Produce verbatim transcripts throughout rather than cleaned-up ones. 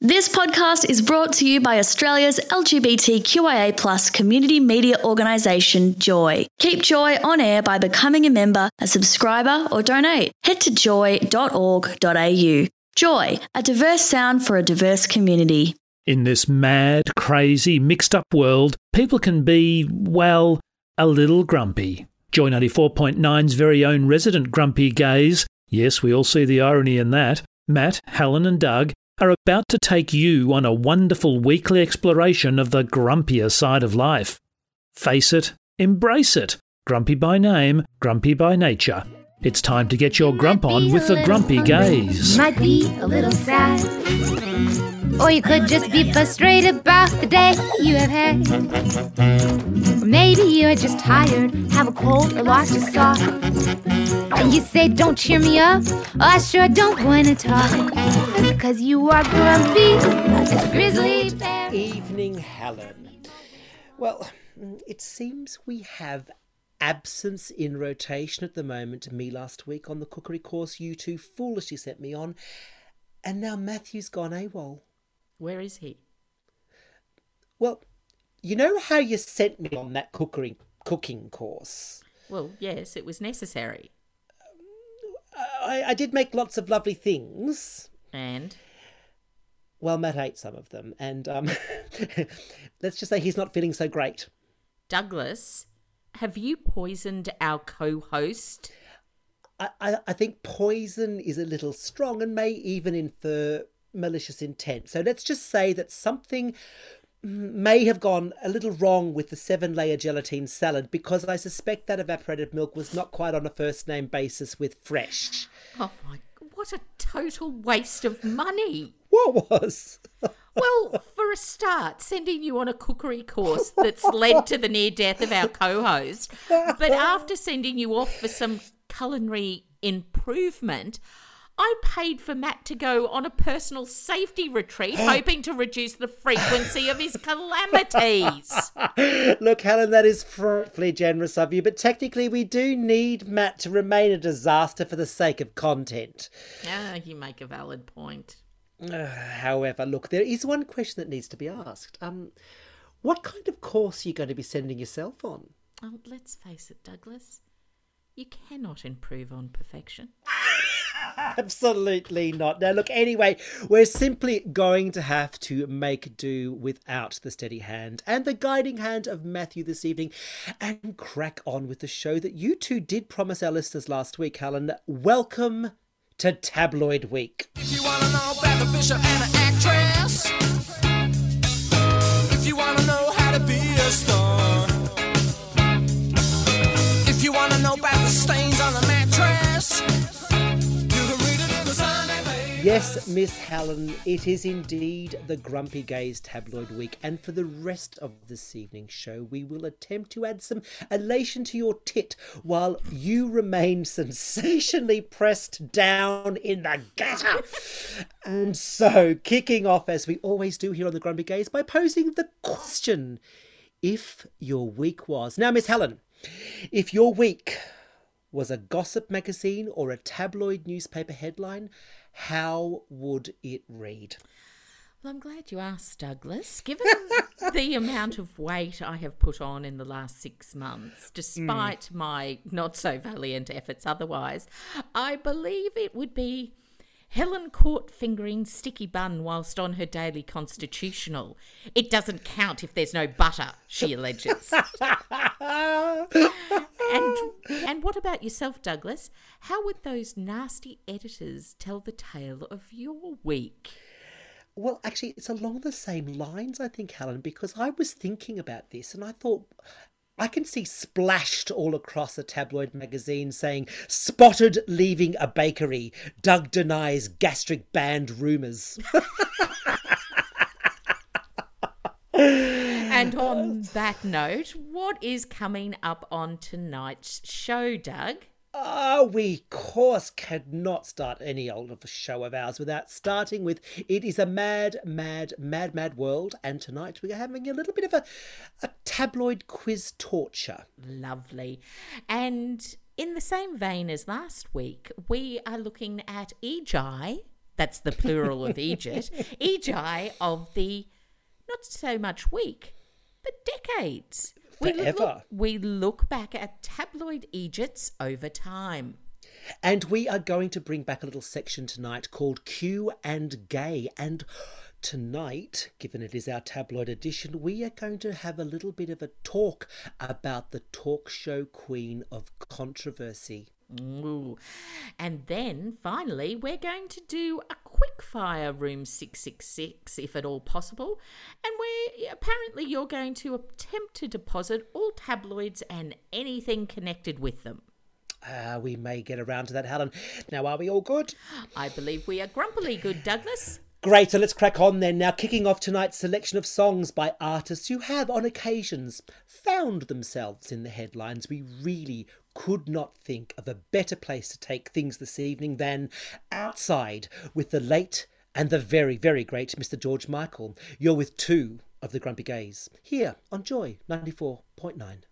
This podcast is brought to you by Australia's L G B T Q I A plus community media organisation, Joy. Keep Joy on air by becoming a member, a subscriber or donate. Head to joy dot org dot a u. Joy, a diverse sound for a diverse community. In this mad, crazy, mixed-up world, people can be, well, a little grumpy. Joy ninety-four point nine's very own resident grumpy gays, yes, we all see the irony in that, Matt, Helen and Doug, are about to take you on a wonderful weekly exploration of the grumpier side of life. Face it, embrace it. Grumpy by name, grumpy by nature. It's time to get your grump on with the grumpy gays. Might be a little sad, or you could just be frustrated about the day you have had. Or maybe you're just tired, have a cold or lost your sock, and you say, don't cheer me up, oh, I sure don't want to talk, because you are grumpy as a grizzly bear. Evening, Helen. Well, it seems we have absence in rotation at the moment. Me last week on the cookery course you two foolishly sent me on, and now Matthew's gone AWOL. Where is he? Well, you know how you sent me on that cookery cooking course? Well, yes, it was necessary. I, I did make lots of lovely things. And? Well, Matt ate some of them, and um, let's just say he's not feeling so great. Douglas, have you poisoned our co-host? I, I, I think poison is a little strong and may even infer malicious intent. So let's just say that something may have gone a little wrong with the seven-layer gelatine salad, because I suspect that evaporated milk was not quite on a first-name basis with fresh. Oh my, what a total waste of money. What was? Well, for a start, sending you on a cookery course that's led to the near death of our co-host, but after sending you off for some culinary improvement, I paid for Matt to go on a personal safety retreat, hoping to reduce the frequency of his calamities. Look, Helen, that is frightfully generous of you, but technically we do need Matt to remain a disaster for the sake of content. Ah, you make a valid point. Uh, however, look, there is one question that needs to be asked. Um, what kind of course are you going to be sending yourself on? Oh, let's face it, Douglas. You cannot improve on perfection. Absolutely not. Now, look, anyway, we're simply going to have to make do without the steady hand and the guiding hand of Matthew this evening and crack on with the show that you two did promise our listeners last week, Helen. Welcome to Tabloid Week. If you want to know about the bishop and an actress, if you want to know how to be a star, if you want to know about the stains on the mattress, you can read it in the Sunday Paper. Yes, Miss Helen, it is indeed the Grumpy Gays Tabloid Week, and for the rest of this evening's show, we will attempt to add some elation to your tit while you remain sensationally pressed down in the gutter. And so, kicking off, as we always do here on the Grumpy Gays, by posing the question, if your week was... Now, Miss Helen, if your week was a gossip magazine or a tabloid newspaper headline, how would it read? Well, I'm glad you asked, Douglas. Given the amount of weight I have put on in the last six months, despite mm. my not-so-valiant efforts otherwise, I believe it would be Helen caught fingering sticky bun whilst on her daily constitutional. It doesn't count if there's no butter, she alleges. and, and what about yourself, Douglas? How would those nasty editors tell the tale of your week? Well, actually, it's along the same lines, I think, Helen, because I was thinking about this and I thought... I can see splashed all across a tabloid magazine saying, spotted leaving a bakery, Doug denies gastric band rumours. And on that note, what is coming up on tonight's show, Doug? Ah, we, of course, cannot start any old of a show of ours without starting with It Is a Mad, Mad, Mad, Mad World. And tonight we're having a little bit of a, a tabloid quiz torture. Lovely. And in the same vein as last week, we are looking at E J that's the plural of Egypt, Egi of the not so much week, but decades. We Forever. look, we look back at tabloid Egypts over time. And we are going to bring back a little section tonight called Q and Gay. And tonight, given it is our tabloid edition, we are going to have a little bit of a talk about the talk show queen of controversy. Ooh. And then finally, we're going to do a quick fire room six six six, if at all possible. And we apparently you're going to attempt to deposit all tabloids and anything connected with them. Ah, we may get around to that, Helen. Now, are we all good? I believe we are grumpily good, Douglas. Great, so let's crack on then. Now, kicking off tonight's selection of songs by artists who have, on occasions, found themselves in the headlines. We really could not think of a better place to take things this evening than outside with the late and the very, very great Mister George Michael. You're with two of the Grumpy Gays, here on Joy ninety-four point nine.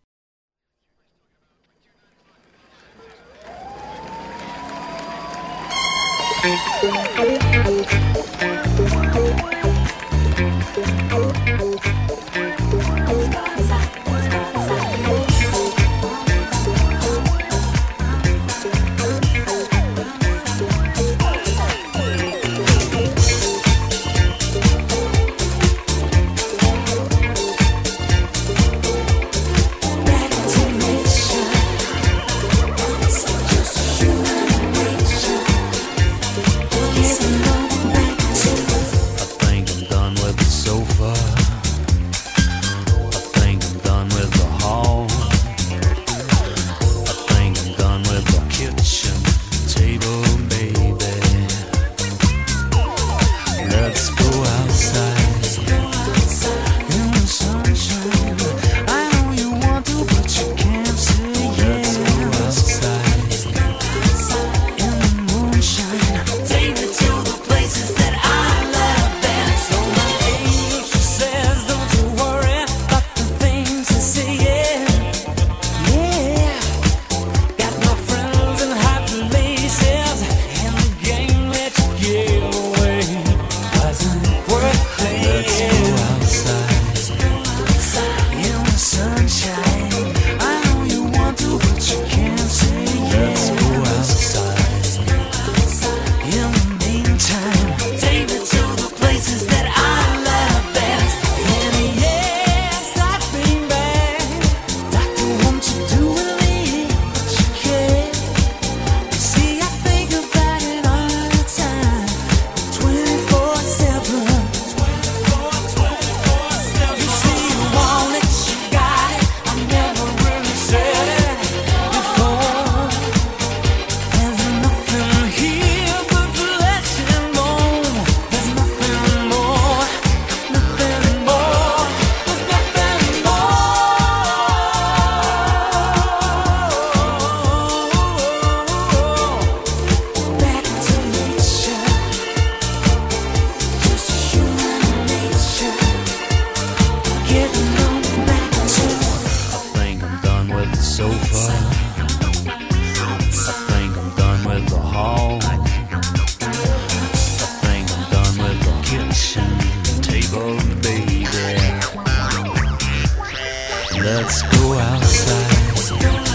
Let's go outside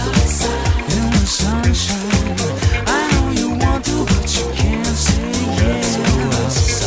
in the sunshine. I know you want to, but you can't say yes. Let's go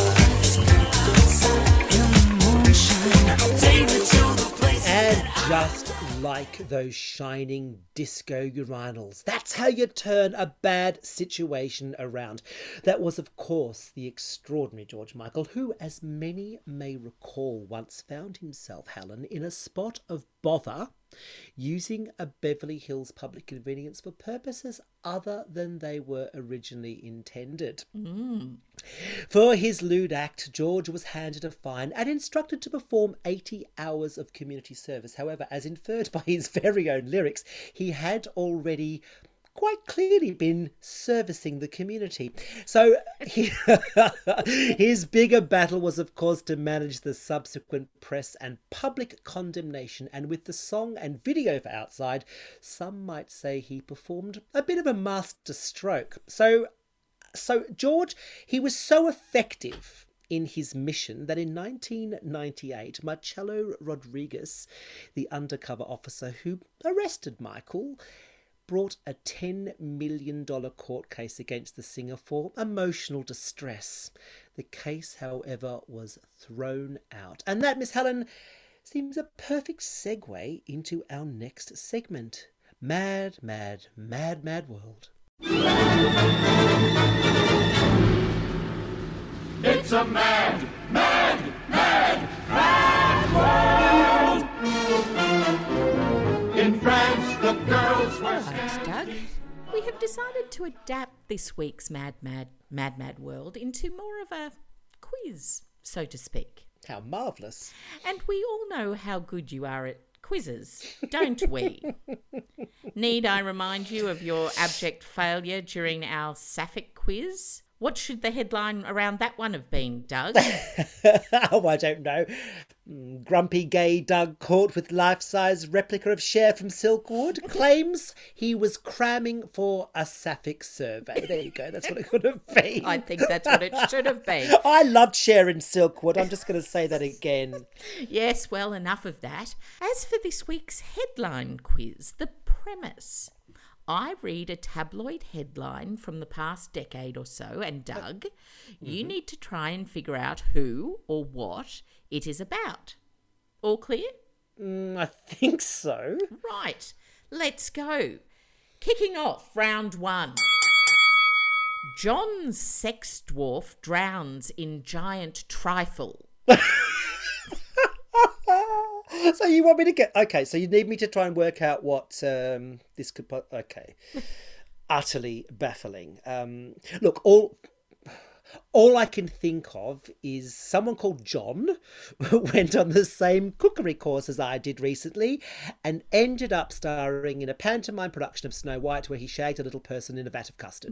outside in the moonshine. Take me to the place. And just like those shining disco urinals, that's how you turn a bad situation around. That was, of course, the extraordinary George Michael, who, as many may recall, once found himself, Helen, in a spot of bother using a Beverly Hills public convenience for purposes other than they were originally intended. Mm. For his lewd act, George was handed a fine and instructed to perform eighty hours of community service. However, as inferred by his very own lyrics, he had already quite clearly been servicing the community. So he, his bigger battle was, of course, to manage the subsequent press and public condemnation. And with the song and video for Outside, some might say he performed a bit of a master stroke. So So George, he was so effective in his mission that in nineteen ninety-eight, Marcelo Rodriguez, the undercover officer who arrested Michael, brought a ten million dollars court case against the singer for emotional distress. The case, however, was thrown out. And that, Miss Helen, seems a perfect segue into our next segment. Mad, mad, mad, mad world. It's a mad, mad, mad, mad world. In France, the girls were... All right, Doug. We have decided to adapt this week's Mad, Mad, Mad, Mad World into more of a quiz, so to speak. How marvellous. And we all know how good you are at quizzes, don't we? Need I remind you of your abject failure during our Sapphic quiz? What should the headline around that one have been, Doug? Oh, I don't know. Grumpy gay Doug caught with life-size replica of Cher from Silkwood claims he was cramming for a Sapphic survey. There you go. That's what it could have been. I think that's what it should have been. I loved Cher in Silkwood. I'm just going to say that again. Yes, well, enough of that. As for this week's headline quiz, the premise... I read a tabloid headline from the past decade or so, and Doug, mm-hmm. you need to try and figure out who or what it is about. All clear? Mm, I think so. Right, let's go. Kicking off round one. John Sex Dwarf drowns in giant trifle. So you want me to get... Okay, so you need me to try and work out what um, this could... Po- okay. Utterly baffling. Um, look, all... All I can think of is someone called John went on the same cookery course as I did recently and ended up starring in a pantomime production of Snow White where he shagged a little person in a vat of custard.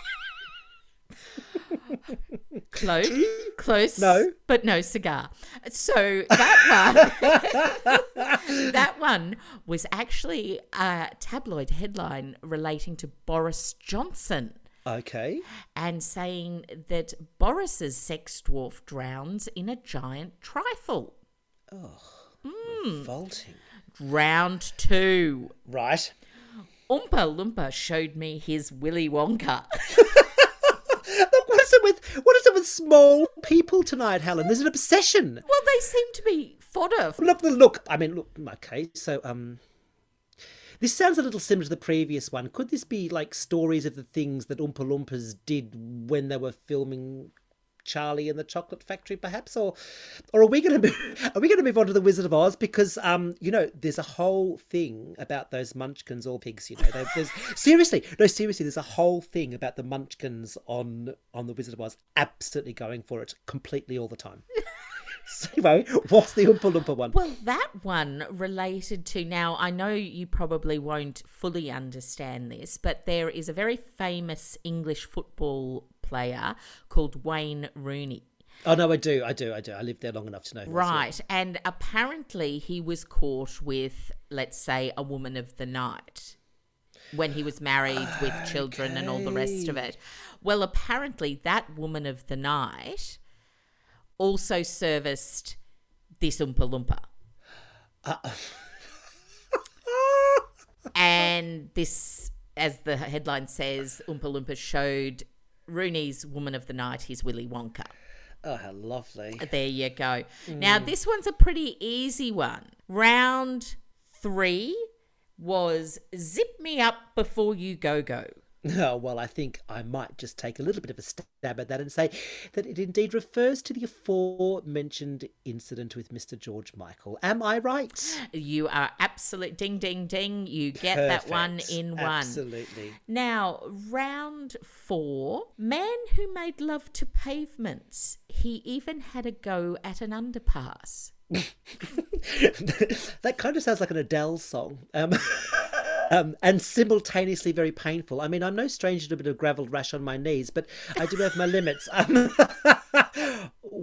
Close, close, no, but no cigar. So that one, that one was actually a tabloid headline relating to Boris Johnson. Okay. And saying that Boris's sex dwarf drowns in a giant trifle. Oh, mm. revolting. Round two. Right. Oompa Loompa showed me his Willy Wonka. Look, what is it with what is it with small people tonight, Helen? There's an obsession. Well, they seem to be fodder. Look, look. I mean, look. Okay, so um, this sounds a little similar to the previous one. Could this be like stories of the things that Oompa Loompas did when they were filming Charlie and the Chocolate Factory, perhaps, or or are we going to move, are we going to move on to the Wizard of Oz? Because um, you know, there's a whole thing about those Munchkins, all pigs. You know, they, there's seriously, no, seriously, there's a whole thing about the Munchkins on on the Wizard of Oz. Absolutely going for it completely all the time. So, anyway, what's the Oompa Loompa one? Well, that one related to, now I know you probably won't fully understand this, but there is a very famous English football player called Wayne Rooney. Oh, no, I do, I do, I do. I lived there long enough to know. Right, this, yeah. And apparently he was caught with, let's say, a woman of the night when he was married okay. with children and all the rest of it. Well, apparently that woman of the night also serviced this Oompa Loompa. Uh, and this, as the headline says, Oompa Loompa showed Rooney's woman of the night his Willy Wonka. Oh, how lovely. There you go. Mm. Now, this one's a pretty easy one. Round three was Zip Me Up Before You Go Go. Oh, well, I think I might just take a little bit of a stab at that and say that it indeed refers to the aforementioned incident with Mister George Michael. Am I right? You are absolute ding, ding, ding. You get Perfect. that one in one. Absolutely. Now, round four, man who made love to pavements. He even had a go at an underpass. That kind of sounds like an Adele song. Um, um, and simultaneously very painful. I mean, I'm no stranger to a bit of gravel rash on my knees, but I do have my limits. Um,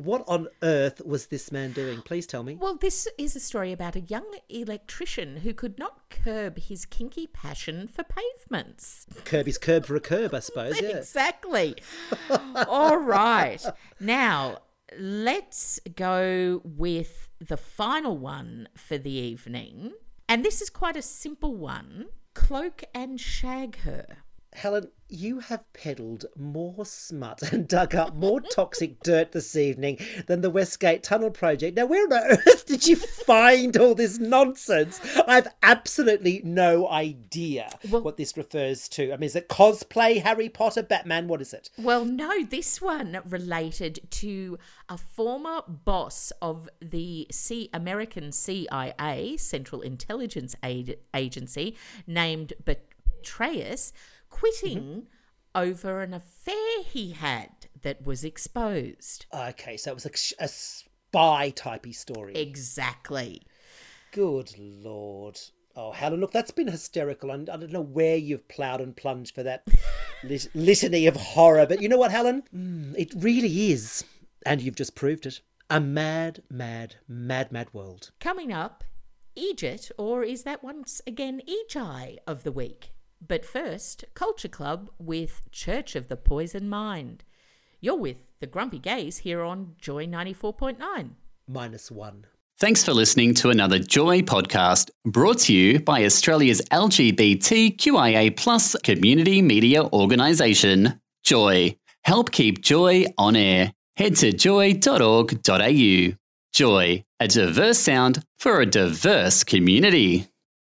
what on earth was this man doing? Please tell me. Well, this is a story about a young electrician who could not curb his kinky passion for pavements. Curb is curb for a curb, I suppose, yeah. Exactly. All right. Now, let's go with the final one for the evening. And this is quite a simple one. Cloak and shag her. Helen, you have peddled more smut and dug up more toxic dirt this evening than the Westgate Tunnel Project. Now, where on earth did you find all this nonsense? I've absolutely no idea Well- what this refers to. I mean, is it cosplay, Harry Potter, Batman? What is it? Well, no, this one related to a former boss of the C- American C I A, Central Intelligence Aid- Agency, named Petraeus, quitting mm-hmm. over an affair he had that was exposed. Okay, so it was a, a spy-typey story. Exactly. Good Lord. Oh, Helen, look, that's been hysterical. I, I don't know where you've ploughed and plunged for that lit- litany of horror. But you know what, Helen? Mm, it really is, and you've just proved it, a mad, mad, mad, mad world. Coming up, Egypt, or is that once again Egi of the week? But first, Culture Club with Church of the Poison Mind. You're with the Grumpy Gays here on Joy ninety-four point nine. Minus one. Thanks for listening to another Joy podcast brought to you by Australia's L G B T Q I A plus community media organisation, Joy. Help keep Joy on air. Head to joy dot org dot a u. Joy, a diverse sound for a diverse community.